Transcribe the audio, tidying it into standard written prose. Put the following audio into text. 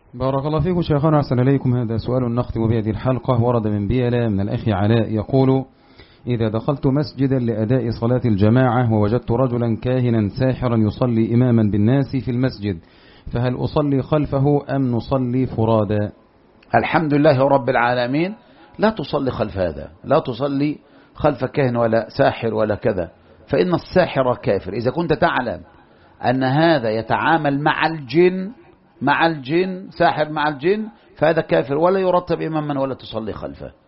بارك الله فيكم شيخنا، أحسن إليكم. هذا سؤال نختم بهذه الحلقة، ورد من بيلا من الأخ علاء يقول: إذا دخلت مسجدا لأداء صلاة الجماعة ووجدت رجلا كاهنا ساحرا يصلي إماما بالناس في المسجد، فهل أصلي خلفه أم نصلي فرادا؟ الحمد لله رب العالمين. لا تصلي خلف هذا، لا تصلي خلف كاهن ولا ساحر ولا كذا، فإن الساحر كافر. إذا كنت تعلم أن هذا يتعامل مع الجن ساحر مع الجن، فهذا كافر ولا يرتب إماما ولا تصلي خلفه.